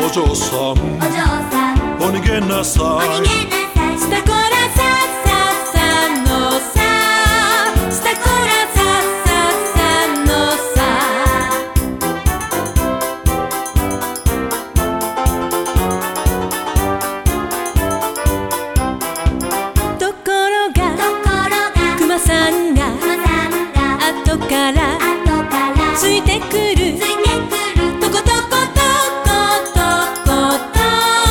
お嬢さんお逃げなさい。 スタコラサササのさ、スタコラサササのさ。ところがクマさんが後からついてくる。トコトコトコトコトコト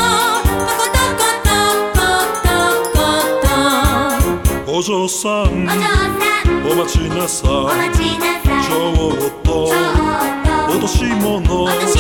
コトコ。 お嬢さんお待ちなさい。ちょっと落とし物